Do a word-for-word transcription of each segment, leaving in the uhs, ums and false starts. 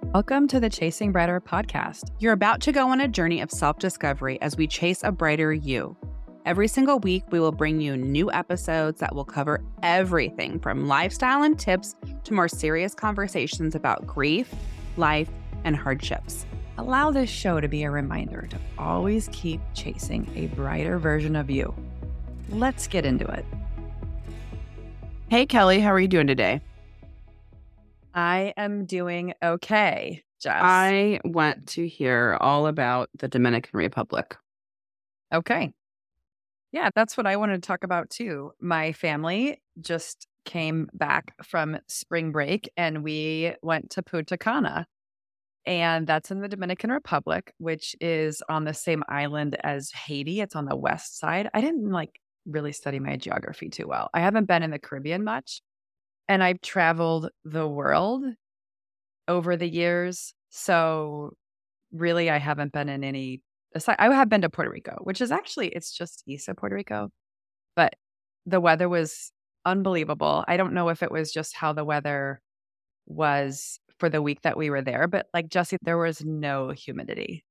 Welcome to the Chasing Brighter podcast. You're about to go on a journey of self-discovery as we chase a brighter you. Every single week, we will bring you new episodes that will cover everything from lifestyle and tips to more serious conversations about grief, life, and hardships. Allow this show to be a reminder to always keep chasing a brighter version of you. Let's get into it. Hey, Kelly, how are you doing today? I am doing okay, Jess. I want to hear all about the Dominican Republic. Okay. Yeah, that's what I wanted to talk about too. My family just came back from spring break and we went to Punta Cana. And that's in the Dominican Republic, which is on the same island as Haiti. It's on the west side. I didn't like really study my geography too well. I haven't been in the Caribbean much. And I've traveled the world over the years. So really, I haven't been in any, I have been to Puerto Rico, which is actually, it's just east of Puerto Rico. But the weather was unbelievable. I don't know if it was just how the weather was for the week that we were there. But like, Jesse, there was no humidity.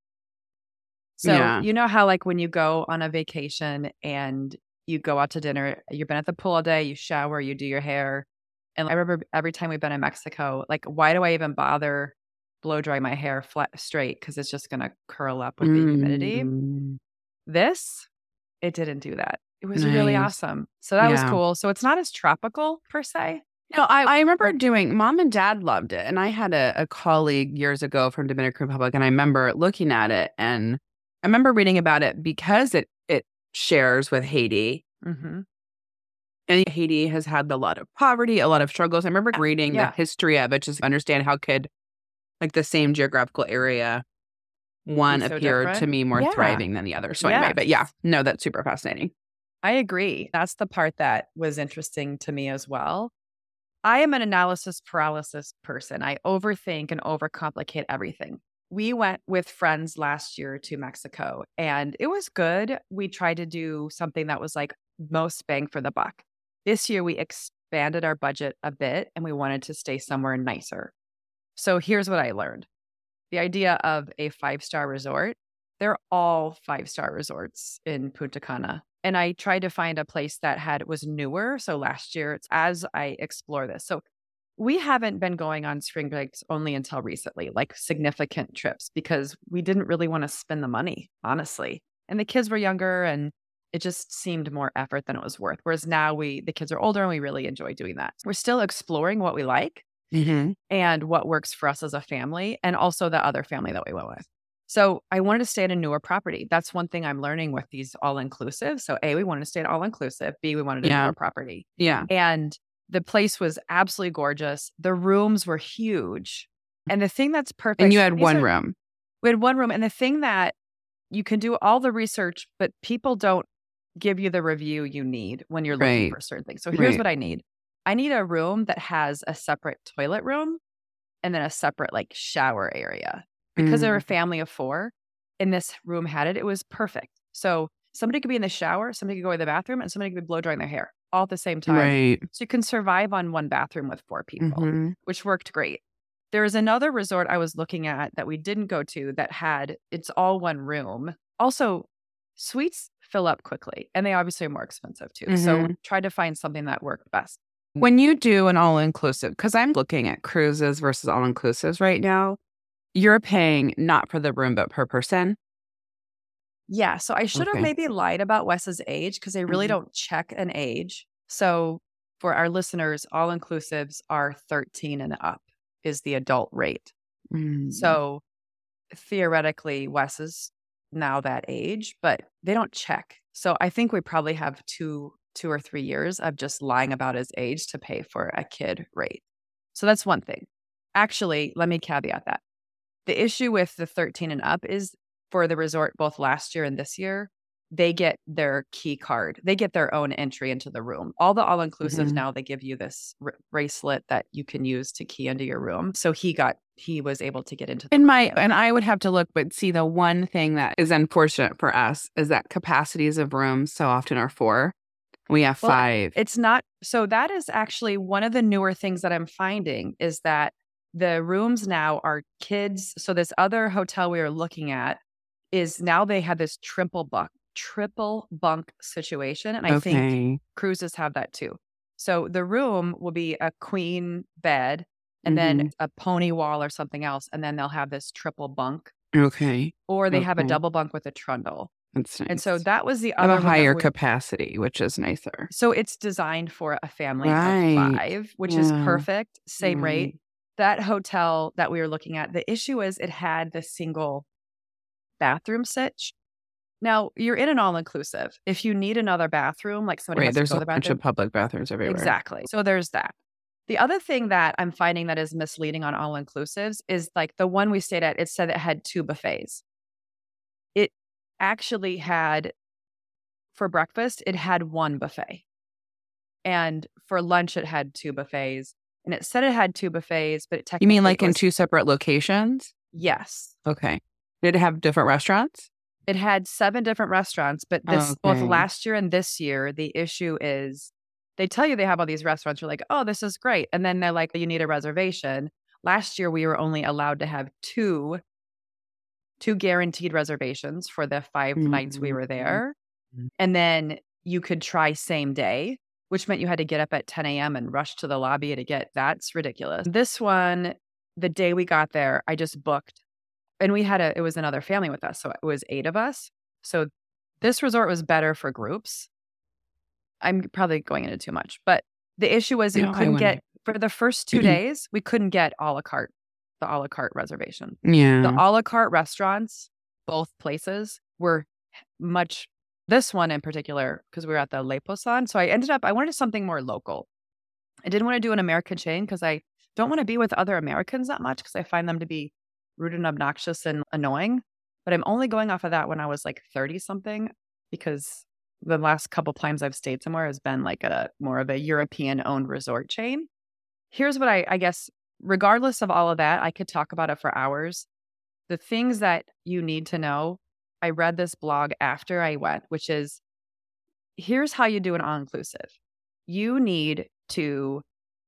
So Yeah. you know how like when you go on a vacation and you go out to dinner, you've been at the pool all day, you shower, you do your hair. And I remember every time we've been in Mexico, like, why do I even bother blow dry my hair flat straight? Because it's just going to curl up with the humidity. Mm. This, it didn't do that. It was Nice. really awesome. So that was Yeah. cool. So it's not as tropical per se. No, I, I remember doing, mom and dad loved it. And I had a, a colleague years ago from Dominican Republic, and I remember looking at it and I remember reading about it because it, it shares with Haiti. Mm-hmm. And Haiti has had a lot of poverty, a lot of struggles. I remember reading Yeah. the history of it, just to understand how could like the same geographical area, one Be so appeared different. to me more Yeah. thriving than the other. So anyway, but yeah, Yes. no, that's super fascinating. I agree. That's the part that was interesting to me as well. I am an analysis paralysis person. I overthink and overcomplicate everything. We went with friends last year to Mexico and it was good. We tried to do something that was like most bang for the buck. This year we expanded our budget a bit and we wanted to stay somewhere nicer. So here's what I learned. The idea of a five-star resort, they're all five-star resorts in Punta Cana. And I tried to find a place that had was newer. So last year, it's as I explore this. So we haven't been going on spring breaks only until recently, like significant trips, because we didn't really want to spend the money, honestly. And the kids were younger and it just seemed more effort than it was worth. Whereas now we, the kids are older and we really enjoy doing that. We're still exploring what we like Mm-hmm. and what works for us as a family and also the other family that we went with. So I wanted to stay at a newer property. That's one thing I'm learning with these all-inclusive. So A, we wanted to stay at all-inclusive. B, we wanted a Yeah. newer property. Yeah. And the place was absolutely gorgeous. The rooms were huge. And the thing that's perfect. And you had these one are- room. We had one room. And the thing that you can do all the research, but people don't give you the review you need when you're looking Right. for certain things. So here's Right. what I need. I need a room that has a separate toilet room and then a separate like shower area. Because they're a Mm. family of four and this room had it, it was perfect. So somebody could be in the shower, somebody could go to the bathroom, and somebody could be blow drying their hair all at the same time. Right. So you can survive on one bathroom with four people, Mhm. which worked great. There was another resort I was looking at that we didn't go to that had, it's all one room. Also, suites fill up quickly and they obviously are more expensive too. So Mhm. try to find something that worked best. When you do an all-inclusive, because I'm looking at cruises versus all-inclusives right now, you're paying not for the room, but per person. Yeah, so I should have Okay. maybe lied about Wes's age because they really Mhm. don't check an age. So for our listeners, all inclusives are thirteen and up is the adult rate. Mm. So theoretically, Wes is now that age, but they don't check. So I think we probably have two, two or three years of just lying about his age to pay for a kid rate. So that's one thing. Actually, let me caveat that. The issue with the thirteen and up is for the resort, both last year and this year, they get their key card. They get their own entry into the room. All the all-inclusives Mhm. now, they give you this r- bracelet that you can use to key into your room. So he got, he was able to get into the In my, and I would have to look, but see, the one thing that is unfortunate for us is that capacities of rooms so often are four. We have Well, five. It's not, so that is actually one of the newer things that I'm finding is that The rooms now are kids. So this other hotel we were looking at is now they have this triple bunk, triple bunk situation. And I Okay. think cruises have that too. So the room will be a queen bed and Mhm. then a pony wall or something else. And then they'll have this triple bunk, Okay. or they have a Okay. double bunk with a trundle. That's nice. And so that was the Have other a one that higher we- capacity, which is nicer. So it's designed for a family Right. of five, which is Yeah. perfect. Same rate. Right. That hotel that we were looking at, the issue is it had the single bathroom sitch. Now, you're in an all-inclusive. If you need another bathroom, like somebody Right. has to There's go to a the bunch bathroom. of public bathrooms everywhere. Exactly. So there's that. The other thing that I'm finding that is misleading on all-inclusives is like the one we stayed at, it said it had two buffets. It actually had, for breakfast, it had one buffet. And for lunch, it had two buffets. And it said it had two buffets, but it technically You mean like in was- two separate locations? Yes. Okay. Did it have different restaurants? It had seven different restaurants, but this both Okay. last year and this year, the issue is they tell you they have all these restaurants. You're like, oh, this is great. And then they're like, you need a reservation. Last year, we were only allowed to have two, two guaranteed reservations for the five nights we were there. Mhm. And then you could try same day, which meant you had to get up at ten a.m. and rush to the lobby to get, that's ridiculous. This one, the day we got there, I just booked. And we had a, it was another family with us. So it was eight of us. So this resort was better for groups. I'm probably going into too much, but the issue was you No, I couldn't wouldn't. get, for the first two days, we couldn't get a la carte, the a la carte reservation. Yeah. The a la carte restaurants, both places were much, this one in particular, because we were at the Le Poisson. So I ended up, I wanted something more local. I didn't want to do an American chain because I don't want to be with other Americans that much because I find them to be rude and obnoxious and annoying. But I'm only going off of that when I was like thirty something, because the last couple times I've stayed somewhere has been like a more of a European owned resort chain. Here's what I, I guess, regardless of all of that, I could talk about it for hours. The things that you need to know, I read this blog after I went, which is here's how you do an all-inclusive. You need to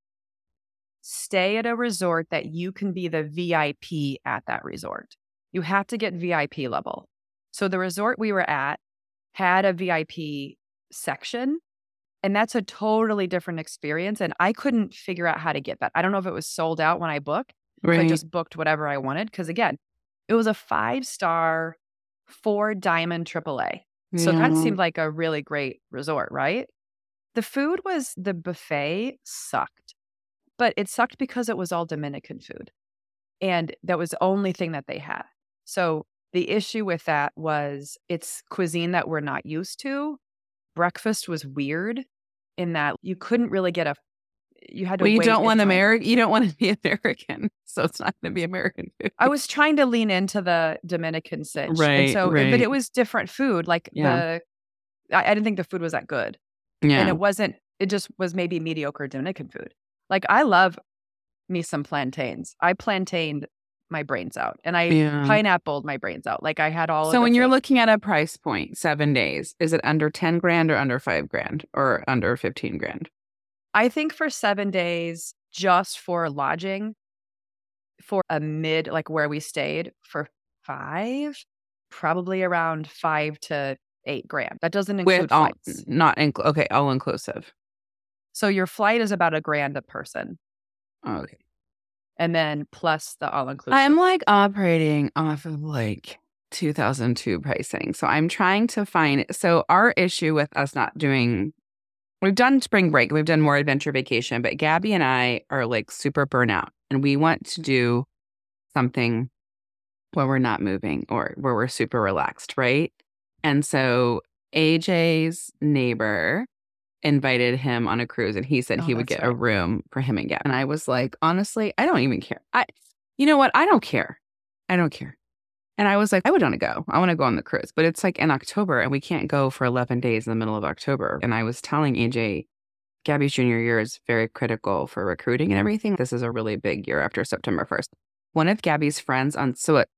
stay at a resort that you can be the V I P at that resort. You have to get V I P level. So the resort we were at had a V I P section, and that's a totally different experience. And I couldn't figure out how to get that. I don't know if it was sold out when I booked. Right. So I just booked whatever I wanted. Because again, it was a five-star, four diamond triple A. So that Yeah. seemed like a really great resort, right? The food was, the buffet sucked, but it sucked because it was all Dominican food. And that was the only thing that they had. So the issue with that was it's cuisine that we're not used to. Breakfast was weird in that you couldn't really get a, you had to Well, you wait don't in want line. American. You don't want to be American, so it's not going to be American food. I was trying to lean into the Dominican sitch. And Right, so, but right. it was different food. Like Yeah. the, I, I didn't think the food was that good. Yeah. And it wasn't, it just was maybe mediocre Dominican food. Like I love me some plantains. I plantained my brains out and I Yeah. pineappled my brains out. Like I had all of So the when you're things. looking at a price point, seven days, is it under ten grand or under five grand or under fifteen grand? I think for seven days, just for lodging, for a mid, like where we stayed for five, probably around five to eight grand. That doesn't include With all, flights. not incl- okay, all inclusive. So your flight is about a grand a person. Oh, okay. And then plus the all inclusive. I'm like operating off of like two thousand two pricing. So I'm trying to find. So our issue with us not doing, we've done spring break, we've done more adventure vacation, but Gabby and I are like super burnout and we want to do something where we're not moving or where we're super relaxed, right? And so A J's neighbor invited him on a cruise and he said Oh, he would that's get a right. room for him and Gab. And I was like, honestly, I don't even care. I, you know what? I don't care. I don't care. And I was like, I would want to go. I want to go on the cruise, but it's like in October and we can't go for eleven days in the middle of October. And I was telling A J, Gabby's junior year is very critical for recruiting and everything. This is a really big year after September first. One of Gabby's friends on, so it,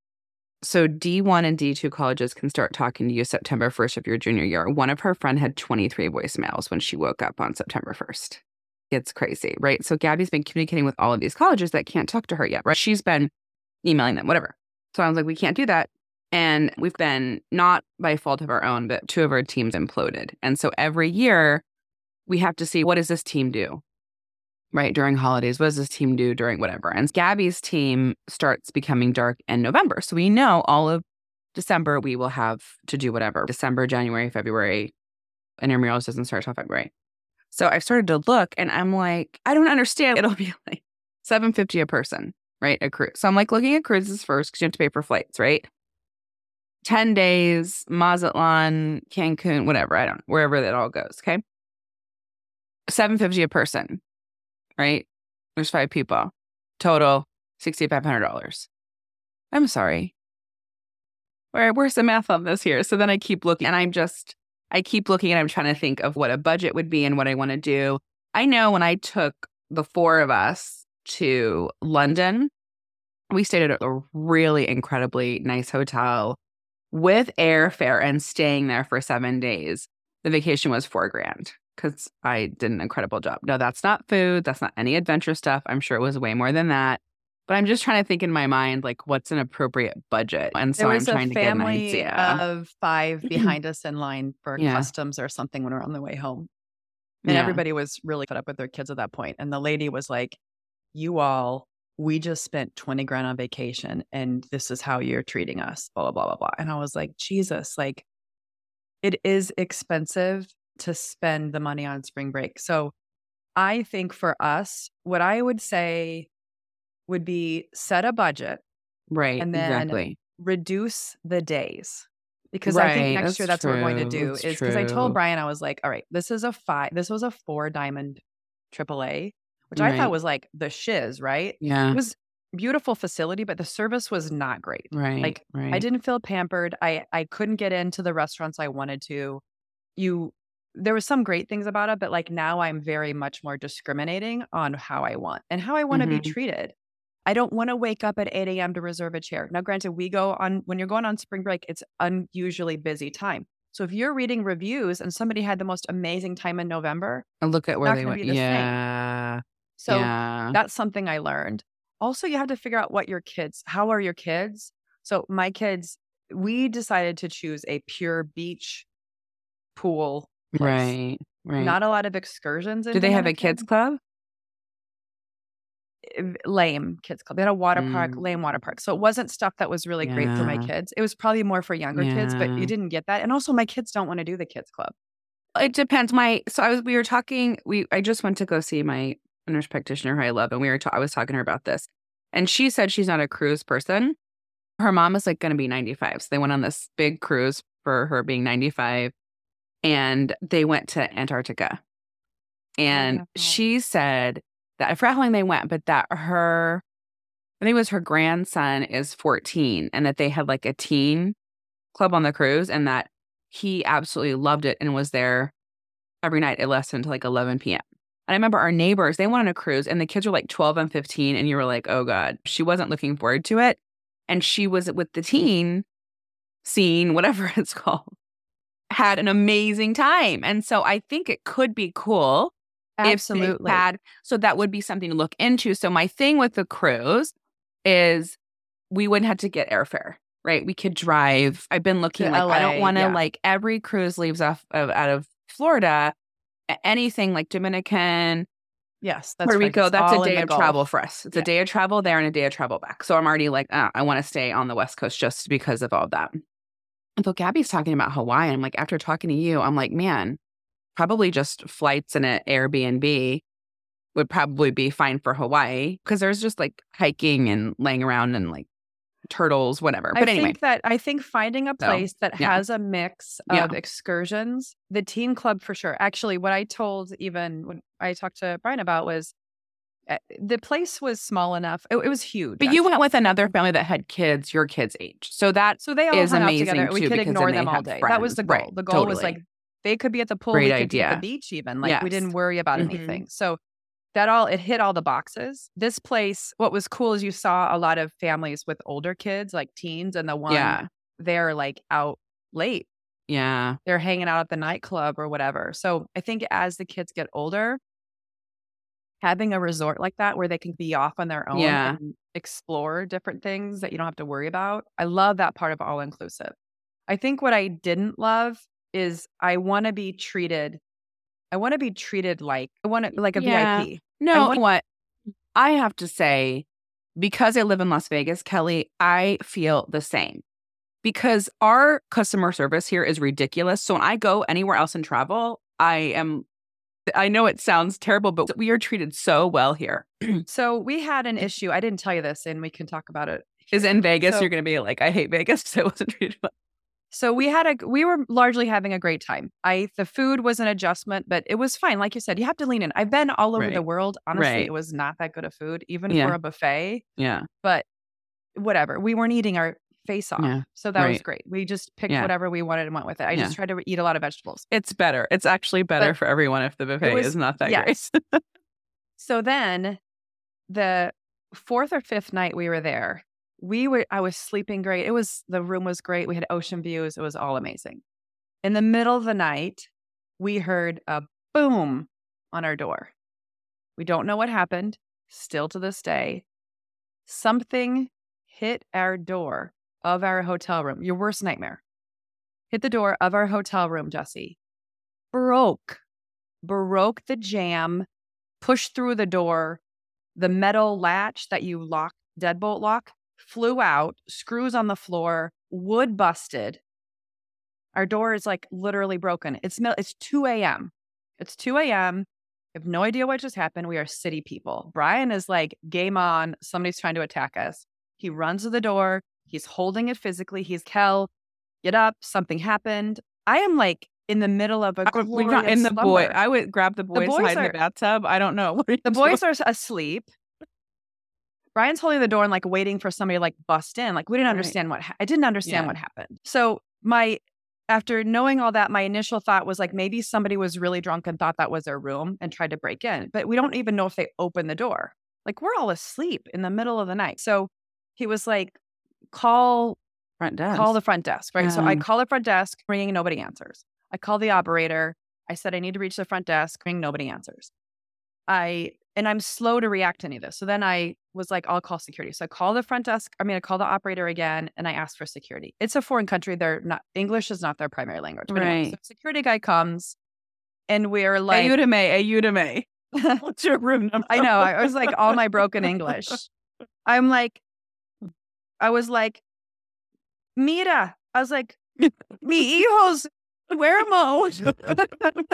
so D one and D two colleges can start talking to you September first of your junior year. One of her friend had twenty-three voicemails when she woke up on September first. It's crazy, right? So Gabby's been communicating with all of these colleges that can't talk to her yet, right? She's been emailing them, whatever. So I was like, we can't do that. And we've been, not by fault of our own, but two of our teams imploded. And so every year we have to see, what does this team do, right? During holidays, what does this team do during whatever? And Gabby's team starts becoming dark in November. So we know all of December we will have to do whatever. December, January, February, and intramurals doesn't start till February. So I started to look and I'm like, I don't understand. It'll be like seven hundred fifty dollars a person, right? A cruise. So I'm like looking at cruises first because you have to pay for flights, right? ten days, Mazatlan, Cancun, whatever. I don't know, wherever that all goes. Okay. seven hundred fifty dollars a person, right? There's five people. Total six thousand five hundred dollars. I'm sorry. Where, where's the math on this here? So then I keep looking and I'm just, I keep looking and I'm trying to think of what a budget would be and what I want to do. I know when I took the four of us to London, we stayed at a really incredibly nice hotel with airfare and staying there for seven days. The vacation was four grand because I did an incredible job. No, that's not food. That's not any adventure stuff. I'm sure it was way more than that. But I'm just trying to think in my mind, like, what's an appropriate budget? And so there I'm was trying a to get an family idea. of five behind us in line for Yeah. customs or something when we were on the way home. And Yeah. everybody was really fed up with their kids at that point. And the lady was like, you all, we just spent twenty grand on vacation and this is how you're treating us, blah, blah, blah, blah, blah. And I was like, Jesus, like, it is expensive to spend the money on spring break. So I think for us, what I would say would be set a budget. Right. And then exactly. reduce the days. Because right, I think next that's year that's true. what we're going to do that's is because I told true. Brian, I was like, all right, this is a five, this was a four diamond triple A, which I Right. thought was like the shiz, right? Yeah. It was beautiful facility, but the service was not great. Right. Like right. I didn't feel pampered. I, I couldn't get into the restaurants I wanted to. You, there was some great things about it, but like now I'm very much more discriminating on how I want and how I want to Mhm. be treated. I don't want to wake up at eight a.m. to reserve a chair. Now, granted, we go on, when you're going on spring break, it's unusually busy time. So if you're reading reviews and somebody had the most amazing time in November, And look at where not they gonna went. be the same. Yeah. so yeah. that's something I learned. Also, you have to figure out what your kids, how are your kids? So my kids, we decided to choose a pure beach pool place. Right. Right. Not a lot of excursions in Do they have a Dominican. kids club? Lame kids club. They had a water park, Mm. lame water park. So it wasn't stuff that was really great for my Yeah. kids. It was probably more for younger kids, but Yeah. you didn't get that. And also my kids don't want to do the kids club. It depends. My so I was we were talking. We I just went to go see my nurse practitioner who I love, and we were ta- I was talking to her about this, and she said she's not a cruise person. Her mom is like going to be ninety-five, so they went on this big cruise for her being ninety-five, and they went to Antarctica, and Wow. she said that I forgot how long they went, but that her I think it was her grandson is fourteen, and that they had like a teen club on the cruise, and that he absolutely loved it and was there every night. It lasted until like eleven p.m. And I remember our neighbors, they went on a cruise and the kids were like twelve and fifteen. And you were like, oh God, she wasn't looking forward to it. And she was with the teen scene, whatever it's called, had an amazing time. And so I think it could be cool. Absolutely. If they had, so that would be something to look into. So my thing with the cruise is we wouldn't have to get airfare. Right. We could drive. I've been looking To like, L A, I don't want to yeah. like every cruise leaves off of, out of Florida. A- Anything like Dominican, Yes, that's Puerto right. Rico, It's that's all a in day the of Gulf. travel for us. It's Yeah. a day of travel there and a day of travel back. So I'm already like, ah, I want to stay on the West Coast just because of all of that. And so Gabby's talking about Hawaii. I'm like, after talking to you, I'm like, man, probably just flights and an Airbnb would probably be fine for Hawaii because there's just like hiking and laying around and like turtles, whatever. But I anyway, think that I think finding a So, place that yeah. has a mix of Yeah. excursions, the teen club for sure. Actually, what I told even when I talked to Brian about was uh, the place was small enough. It, it was huge. but you actually. went with another family that had kids your kids' age. So that So they all is hung out amazing together. We too, could because ignore then they them all have day. That was the friends. goal. Right, The goal was totally. like they could be at the pool, Great we could be at idea. the beach even. Like we didn't Yes. worry about Mhm. anything. So that all it hit all the boxes. This place, what was cool is you saw a lot of families with older kids, like teens, and the one Yeah. they're like out late. Yeah. They're hanging out at the nightclub or whatever. So I think as the kids get older, having a resort like that where they can be off on their own Yeah. and explore different things that you don't have to worry about. I love that part of all inclusive. I think what I didn't love is I want to be treated. I want to be treated like I want to like a Yeah. V I P. No, want- what I have to say, because I live in Las Vegas, Kelly, I feel the same. Because our customer service here is ridiculous. So when I go anywhere else and travel, I am, I know it sounds terrible, but we are treated so well here. So we had an issue. I didn't tell you this, and we can talk about it. Is in Vegas, So- you're going to be like, I hate Vegas because I wasn't treated well. So we had a we were largely having a great time. I the food was an adjustment, but it was fine. Like you said, you have to lean in. I've been all over Right. the world. Honestly, Right. it was not that good of food, even Yeah. for a buffet. Yeah. But whatever. We weren't eating our face off. Yeah. So that was Right. great. We just picked Yeah. whatever we wanted and went with it. I Yeah. just tried to eat a lot of vegetables. It's better. It's actually better But for everyone if the buffet was- is not that yes. great. So then the fourth or fifth night we were there, we were I was sleeping great. It was the room was great. We had ocean views. It was all amazing. In the middle of the night, we heard a boom on our door. We don't know what happened, still to this day. Something hit our door of our hotel room. Your worst nightmare. Hit the door of our hotel room, Jesse. Broke. Broke the jamb, pushed through the door. The metal latch that you lock, deadbolt lock, flew out, screws on the floor, wood busted. Our door is like literally broken. It's mil- it's two a.m. It's two a.m. I have no idea what just happened. We are city people. Brian is like, game on. Somebody's trying to attack us. He runs to the door. He's holding it physically. He's, Kel, get up. Something happened. I am like in the middle of a I would- we're glorious not in the boy. slumber. I would grab the boys, boys hide in are- the bathtub. I don't know. What are you The doing? boys are asleep. Brian's holding the door and like waiting for somebody to like bust in. Like we didn't Right. understand what ha- I didn't understand Yeah. what happened. So my after knowing all that, my initial thought was like maybe somebody was really drunk and thought that was their room and tried to break in. But we don't even know if they opened the door. Like we're all asleep in the middle of the night. So he was like, call front desk. call the front desk, right? So I Um, call the front desk, ringing, nobody answers. I call the operator. I said, I need to reach the front desk, ring, nobody answers. I, and I'm slow to react to any of this. So then I was like, I'll call security. So I call the front desk. I mean, I call the operator again and I ask for security. It's a foreign country. They're not, English is not their primary language. But anyway, Right. so security guy comes and we're like, Ayudame, Ayudame. What's your room number? I know. I was like all my broken English. I'm like, I was like, Mira. I was like, mi hijos, duermo.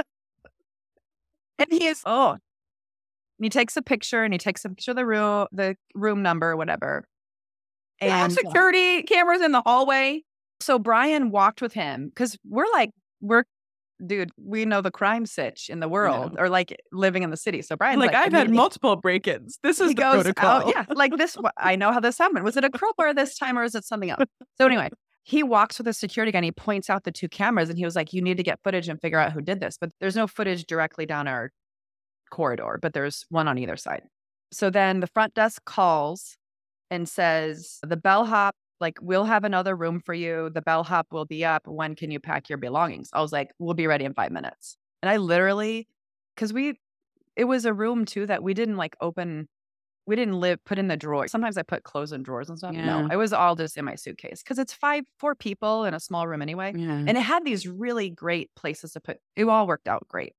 And he is, oh. And he takes a picture and he takes a picture of the room, the room number, whatever. Yeah, And security cameras in the hallway. so Brian walked with him because we're like, we're, dude, we know the crime sitch in the world or like living in the city. So Brian's Like, like, I've had immediately- multiple break-ins. This is he the goes protocol. out, yeah, like this. I know how this happened. Was it a crowbar this time or is it something else? So anyway, he walks with a security guy and he points out the two cameras and he was like, you need to get footage and figure out who did this. But there's no footage directly down our corridor, but there's one on either side. So then the front desk calls and says, the bellhop, like, we'll have another room for you. The bellhop will be up. When can you pack your belongings? I was like, we'll be ready in five minutes. And I literally, because we, it was a room too that we didn't like open. We didn't live, put in the drawer. Sometimes I put clothes in drawers and stuff. Yeah. No, it was all just in my suitcase because it's five, four people in a small room anyway. Yeah. And it had these really great places to put. It all worked out great.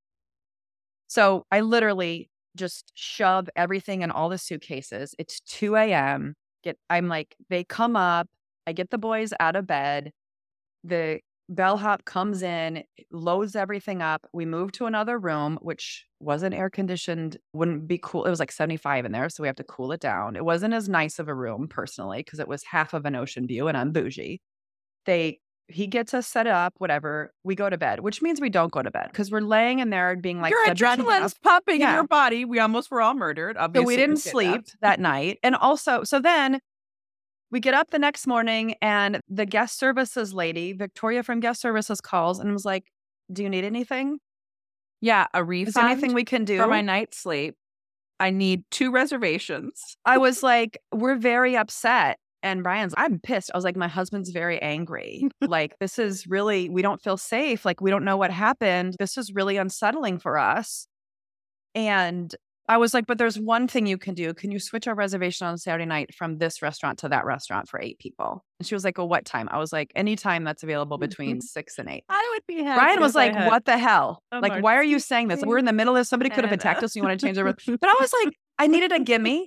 So I literally just shove everything in all the suitcases. It's two a.m. Get, I'm like, they come up. I get the boys out of bed. The bellhop comes in, loads everything up. We move to another room, which wasn't air conditioned, wouldn't be cool. It was like seventy-five in there, so we have to cool it down. It wasn't as nice of a room personally because it was half of an ocean view and I'm bougie. They he gets us set up, whatever. We go to bed, which means we don't go to bed because we're laying in there being like, Your "Set the team adrenaline's up." pumping in Yeah. your body. We almost were all murdered. So Obviously, we didn't kidnapped. sleep that night. And also, so then we get up the next morning and the guest services lady, Victoria from guest services, calls and was like, do you need anything? Yeah, a Is refund there anything we can do? for my night's sleep. I need two reservations. I was like, we're very upset. And Brian's, I'm pissed. I was like, my husband's very angry. Like, this is really, we don't feel safe. Like, we don't know what happened. This is really unsettling for us. And I was like, but there's one thing you can do. Can you switch our reservation on Saturday night from this restaurant to that restaurant for eight people? And she was like, well, what time? I was like, anytime that's available between six and eight. I would be happy. Brian was if I like, had what the hell? a Like, why are you saying this? We're in the middle of somebody could have attacked us. You want to change the room? But I was like, I needed a gimme.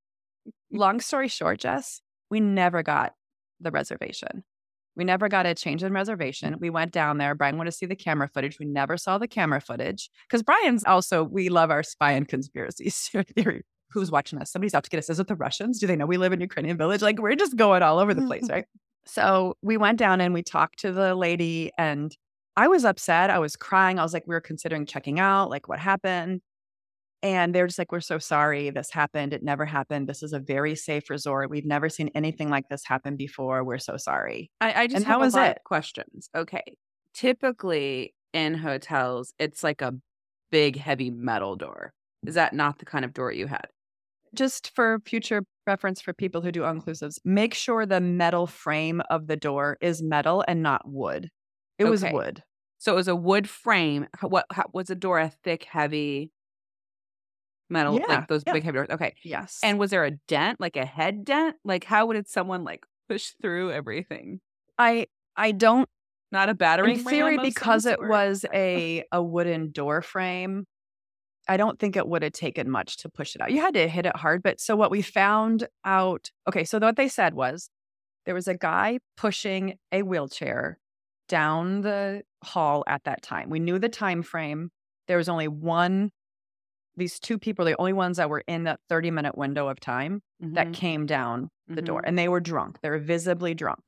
Long story short, Jess, we never got the reservation. We never got a change in reservation. We went down there. Brian wanted to see the camera footage. We never saw the camera footage because Brian's also, we love our spy and conspiracies theory. Who's watching us? Somebody's out to get us. Is it the Russians? Do they know we live in Ukrainian village? Like, we're just going all over the place, right? So we went down and we talked to the lady, and I was upset. I was crying. I was like, we were considering checking out. Like, what happened? And they're just like, we're so sorry this happened. It never happened. This is a very safe resort. We've never seen anything like this happen before. We're so sorry. I, I just And have how a was lot it? of questions. Okay. Typically in hotels, it's like a big, heavy metal door. Is that not the kind of door you had? Just for future reference for people who do all-inclusives, make sure the metal frame of the door is metal and not wood. It was Okay. wood. So it was a wood frame. How- What how, was the door? A thick, heavy metal, Yeah, like those yeah. big heavy doors? Okay. Yes. And was there a dent, like a head dent? Like how would someone like push through everything? I I don't, Not a battering in ram theory, of because some it sort? was a a wooden door frame, I don't think it would have taken much to push it out. You had to hit it hard. But so what we found out, okay, so what they said was there was a guy pushing a wheelchair down the hall at that time. We knew the time frame. There was only one, these two people, the only ones that were in that thirty minute window of time that Mhm. came down the door, Mhm. and they were drunk. They were visibly drunk.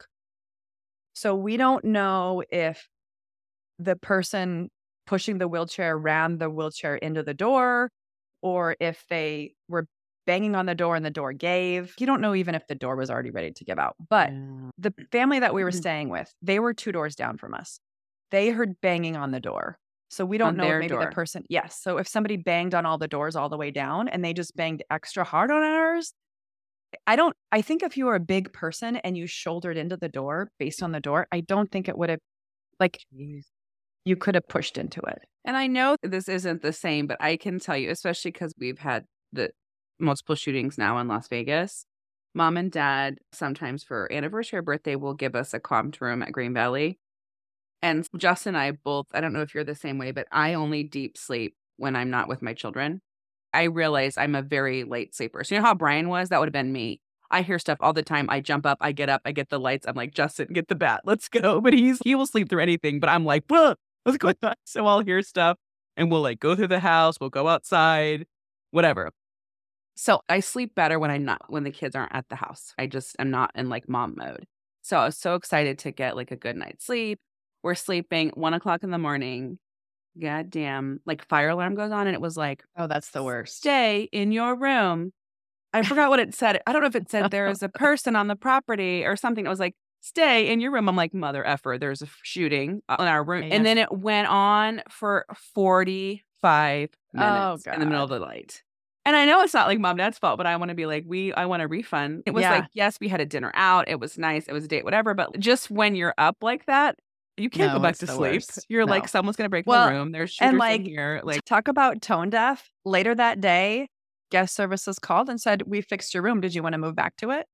So we don't know if the person pushing the wheelchair ran the wheelchair into the door, or if they were banging on the door and the door gave. You don't know even if the door was already ready to give out. But Yeah. the family that we were Mhm. staying with, they were two doors down from us. They heard banging on the door. So we don't On know if their maybe door. the person, yes. So if somebody banged on all the doors all the way down and they just banged extra hard on ours, I don't, I think if you were a big person and you shouldered into the door based on the door, I don't think it would have, like, Jeez. you could have pushed into it. And I know this isn't the same, but I can tell you, especially because we've had the multiple shootings now in Las Vegas. Mom and dad, sometimes for anniversary or birthday, will give us a comped room at Green Valley. And Justin and I both, I don't know if you're the same way, but I only deep sleep when I'm not with my children. I realize I'm a very late sleeper. So you know how Brian was? That would have been me. I hear stuff all the time. I jump up, I get up, I get the lights. I'm like, Justin, get the bat. Let's go. But he's he will sleep through anything. But I'm like, whoa, what's going on? So I'll hear stuff and we'll like go through the house, we'll go outside, whatever. So I sleep better when I'm not when the kids aren't at the house. I just am not in like mom mode. So I was so excited to get like a good night's sleep. We're sleeping one o'clock in the morning. Goddamn, like fire alarm goes on and it was like, Oh, that's the worst. stay in your room. I forgot what it said. I don't know if it said there is a person on the property or something. It was like, stay in your room. I'm like, mother effer, there's a shooting in our room. Yes. And then it went on for forty-five minutes Oh, in the middle of God. the night. And I know it's not like mom, dad's fault, but I want to be like, we, I want a refund. It was Yeah. like, yes, we had a dinner out. It was nice. It was a date, whatever. But just when you're up like that, you can't No, go back it's to the sleep. worst. You're No. like, someone's going to break in Well, the room. There's shooters and like, in here. Like, talk about tone deaf. Later that day, guest services called and said, we fixed your room. Did you want to move back to it?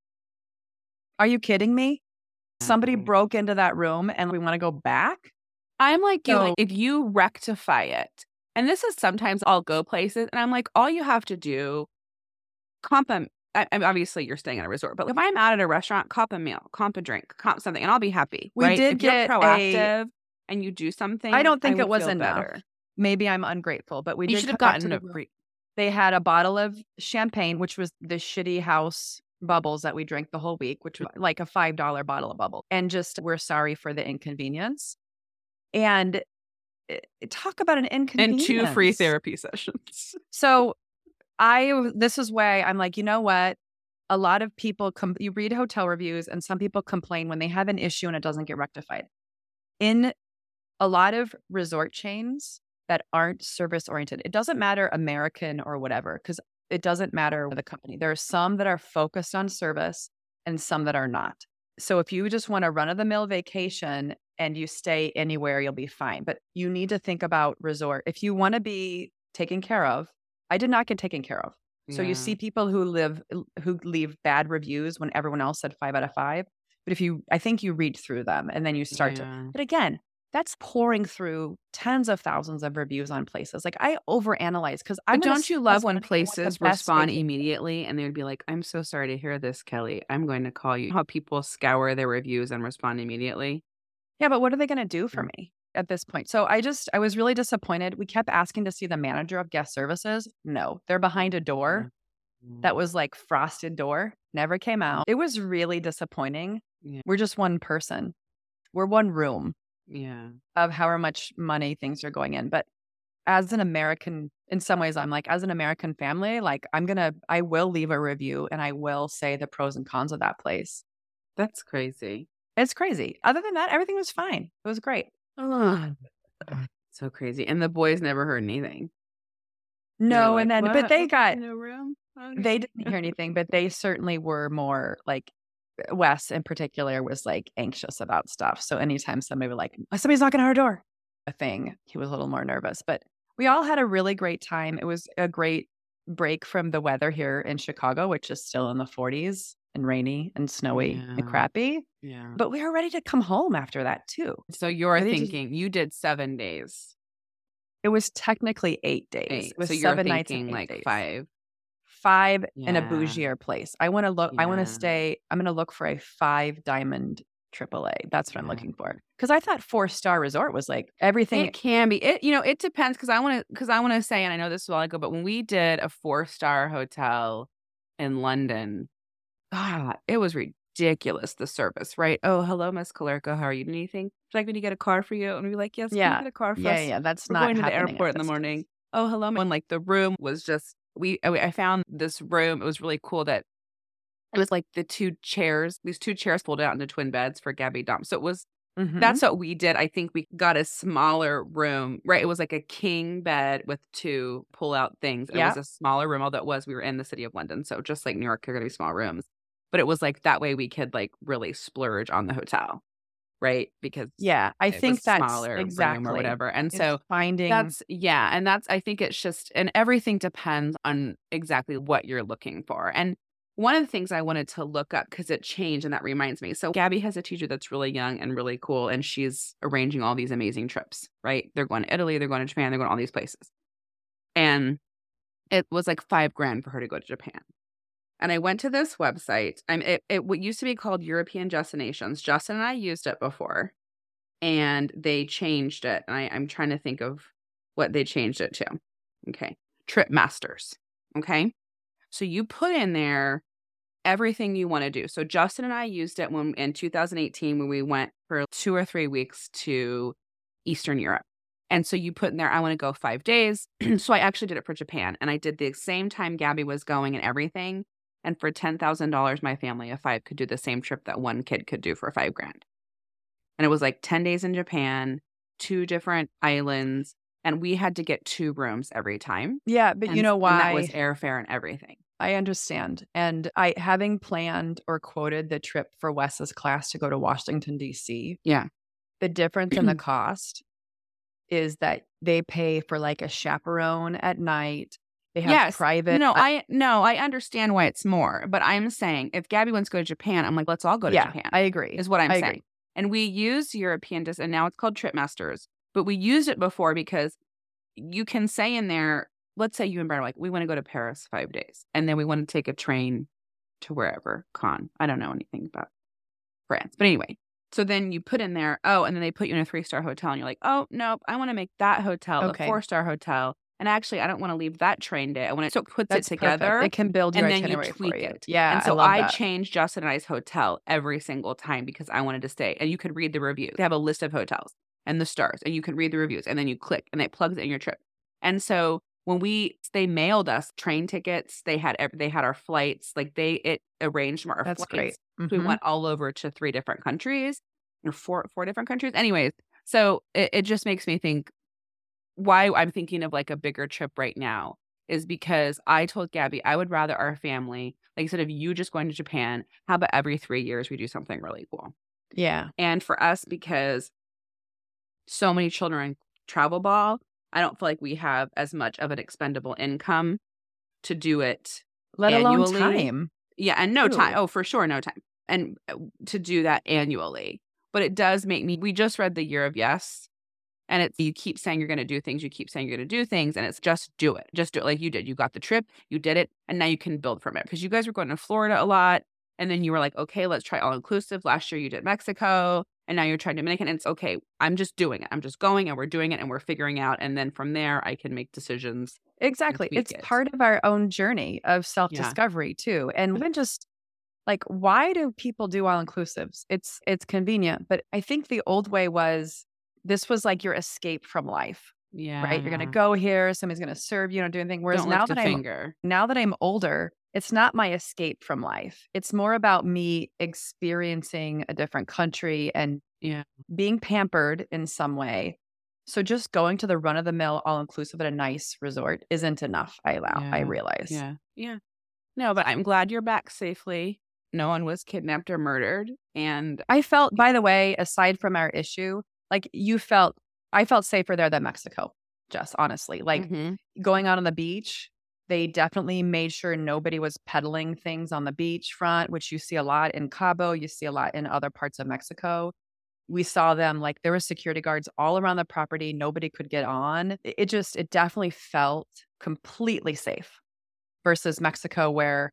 Are you kidding me? Somebody No. broke into that room and we want to go back? I'm like, you, So- like, if you rectify it, and this is sometimes I'll go places and I'm like, all you have to do, comp a, I, I- obviously you're staying at a resort, but if I'm out at a restaurant, comp a meal, comp a drink, comp something, and I'll be happy. We right? did if you're get a- proactive and you do something, I don't think I it would was feel enough. better. Maybe I'm ungrateful, but we You did should have come back to gotten the a room. free. They had a bottle of champagne, which was the shitty house bubbles that we drank the whole week, which was like a five dollar bottle of bubble. And just, we're sorry for the inconvenience. And eh, talk about an And inconvenience. two free therapy sessions. So I, this is why I'm like, you know what? A lot of people, com- you read hotel reviews and some people complain when they have an issue and it doesn't get rectified. In a lot of resort chains that aren't service oriented, it doesn't matter American or whatever, because it doesn't matter the company. There are some that are focused on service and some that are not. So if you just want a run of the mill vacation and you stay anywhere, you'll be fine. But you need to think about resort. If you want to be taken care of, I did not get taken care of. So Yeah. you see people who live who leave bad reviews when everyone else said five out of five. But if you, I think you read through them and then you start Yeah. to. But again, that's pouring through tens of thousands of reviews on places. Like I overanalyze because I'm. But don't you love when places respond vacation. immediately and they would be like, "I'm so sorry to hear this, Kelly. I'm going to call you." How people scour their reviews and respond immediately. Yeah, but what are they going to do for Yeah. me at this point? So I just, I was really disappointed. We kept asking to see the manager of guest services. No, they're behind a door that was like frosted door, never came out. It was really disappointing. Yeah. We're just one person. We're one room Yeah. of however much money things are going in. But as an American, in some ways, I'm like, as an American family, like I'm going to, I will leave a review and I will say the pros and cons of that place. That's crazy. It's crazy. Other than that, everything was fine. It was great. Ugh. So crazy. And the boys never heard anything. No, like, and then, "What? but they What? got, No room?" Okay. they didn't hear anything, but they certainly were more like, Wes in particular was like anxious about stuff. So anytime somebody would like, "Oh, somebody's knocking on our door," a thing, he was a little more nervous. But we all had a really great time. It was a great break from the weather here in Chicago, which is still in the forties and rainy and snowy Yeah. and crappy. Yeah. But we were ready to come home after that too. So you're Ready to- thinking you did seven days. It was technically eight days. Eight. It was So you're seven nights and thinking eight like days. five. Five in a Yeah. bougier place. I want to look. I want Yeah. to stay. I'm going to look for a five diamond triple A. That's what I'm Yeah. looking for. Because I thought four star resort was like everything. It can be. It you know it depends because I want to because I want to say and I know this a while ago, but when we did a four star hotel in London, ah, it was ridiculous the service. Right? Oh, hello, Miss Kalerka. How are you? Anything? Would you like me to get a car for you? And we'd be like, yes, can Yeah. you get a car for yeah, us? yeah. That's We're not going to the happening at airport in the this morning. place. Oh, hello. And like the room was just we. I I found this room. It was really cool that it was like the two chairs. These two chairs folded out into twin beds for Gabby Dom. So it was. Mhm. That's what we did. I think we got a smaller room, right? It was like a king bed with two pull-out things. It Yeah. was a smaller room, although it was, we were in the city of London. So just like New York, they're going to be small rooms. But it was like that way we could like really splurge on the hotel, right? Because yeah. I it think was that's smaller room exactly or whatever. And It's so finding that's, yeah. And that's, I think it's just, and everything depends on exactly what you're looking for. And one of the things I wanted to look up because it changed and that reminds me. So Gabby has a teacher that's really young and really cool and she's arranging all these amazing trips, right? They're going to Italy, they're going to Japan, they're going to all these places. And it was like five grand for her to go to Japan. And I went to this website. I'm it, it what used to be called European Destinations. Justin and I used it before and they changed it. And I, I'm trying to think of what they changed it to. Okay. Trip Masters. Okay. So you put in there everything you want to do. So Justin and I used it when in two thousand eighteen when we went for two or three weeks to Eastern Europe. And so you put in there, I want to go five days. So I actually did it for Japan. And I did the same time Gabby was going and everything. And for ten thousand dollars, my family of five could do the same trip that one kid could do for five grand. And it was like ten days in Japan, two different islands. And we had to get two rooms every time. Yeah, but And, you know why? And that was airfare and everything. I understand. And I, having planned or quoted the trip for Wes's class to go to Washington, D C, Yeah. the difference in the cost is that they pay for like a chaperone at night. They have Yes. private. No, I no, I understand why it's more. But I'm saying if Gabby wants to go to Japan, I'm like, let's all go to yeah, Japan. I agree. Is what I'm I saying. agree. And we use European, dis- and now it's called Trip Masters. But we used it before because you can say in there, let's say you and Brad are like, we want to go to Paris five days. And then we want to take a train to wherever, Cannes. I don't know anything about France. But anyway, so then you put in there, oh, and then they put you in a three-star hotel. And you're like, oh, nope, I want to make that hotel Okay. a four-star hotel. And actually, I don't want to leave that train day. I want to, so it puts That's it together. perfect. It can build your And then you itinerary tweak for you. it. Yeah, And so I, love I, that. changed Justin and I's hotel every single time because I wanted to stay. And you could read the reviews. They have a list of hotels and the stars. And you can read the reviews. And then you click and it plugs it in your trip. And so when we, they mailed us train tickets, they had, every, they had our flights, like they, it arranged our That's flights. great. We Mhm. went all over to three different countries or four, four different countries. Anyways, so it, it just makes me think why I'm thinking of like a bigger trip right now is because I told Gabby, I would rather our family, like instead of you just going to Japan, how about every three years we do something really cool? Yeah. And for us, because so many children travel ball, I don't feel like we have as much of an expendable income to do it Let annually. alone time. Yeah, and no True. time. Oh, for sure, no time. And to do that annually. But it does make me, we just read The Year of Yes. And it's, you keep saying you're going to do things, you keep saying you're going to do things, and it's just do it. Just do it like you did. You got the trip, you did it, and now you can build from it. Because you guys were going to Florida a lot, and then you were like, okay, let's try all-inclusive. Last year you did Mexico, and now you're trying Dominican, and it's okay. I'm just doing it. I'm just going, and we're doing it, and we're figuring out, and then from there, I can make decisions. Exactly. It's it. part of our own journey of self-discovery yeah. too. And even just like, why do people do all-inclusives? It's it's convenient, but I think the old way was, this was like your escape from life. Yeah. Right. You're going to go here. Somebody's going to serve you. Don't do anything. Whereas Don't now lift that a I'm finger. now that I'm older, it's not my escape from life. It's more about me experiencing a different country and yeah. being pampered in some way. So just going to the run of the mill all inclusive at a nice resort isn't enough. I allow. Yeah. I realize. Yeah. Yeah. No, but I'm glad you're back safely. No one was kidnapped or murdered. And I felt, by the way, aside from our issue, like you felt, I felt safer there than Mexico, Jess, honestly. Like mm-hmm. going out on the beach, they definitely made sure nobody was peddling things on the beach front, which you see a lot in Cabo. You see a lot in other parts of Mexico. We saw them, like there were security guards all around the property. Nobody could get on. It just, it definitely felt completely safe versus Mexico, where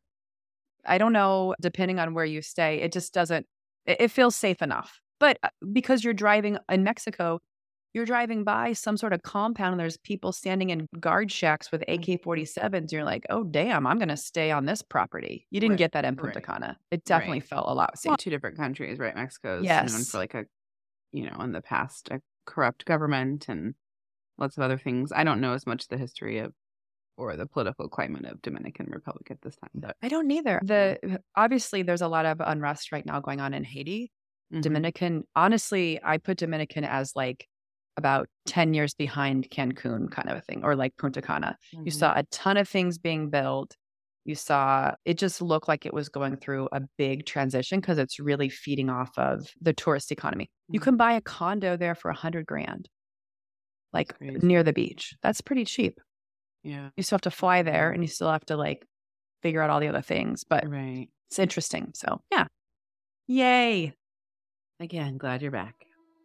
I don't know, depending on where you stay, it just doesn't, it, it feels safe enough. But because you're driving in Mexico, you're driving by some sort of compound and there's people standing in guard shacks with A K forty-sevens. You're like, oh, damn, I'm going to stay on this property. You didn't right. get that in Punta right. Cana. It definitely right. felt a lot safer. Well, two different countries, right? Mexico's yes. known for like a, you know, in the past, a corrupt government and lots of other things. I don't know as much the history of or the political climate of Dominican Republic at this time. But I don't either. The obviously there's a lot of unrest right now going on in Haiti. Mm-hmm. Dominican, honestly, I put Dominican as like about ten years behind Cancun kind of a thing, or like Punta Cana. Mm-hmm. You saw a ton of things being built. You saw, it just looked like it was going through a big transition because it's really feeding off of the tourist economy. Mm-hmm. You can buy a condo there for a hundred grand, like near the beach. That's pretty cheap. Yeah. You still have to fly there and you still have to like figure out all the other things, but right. it's interesting. So yeah. Yay. Again, glad you're back.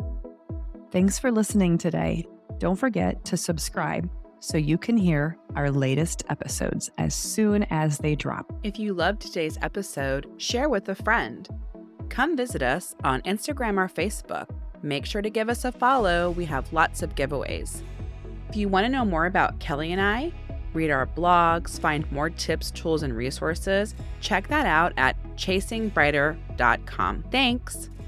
Thanks for listening today. Don't forget to subscribe so you can hear our latest episodes as soon as they drop. If you loved today's episode, share with a friend. Come visit us on Instagram or Facebook. Make sure to give us a follow. We have lots of giveaways. If you want to know more about Kelly and I, read our blogs, find more tips, tools, and resources, check that out at chasing brighter dot com. Thanks.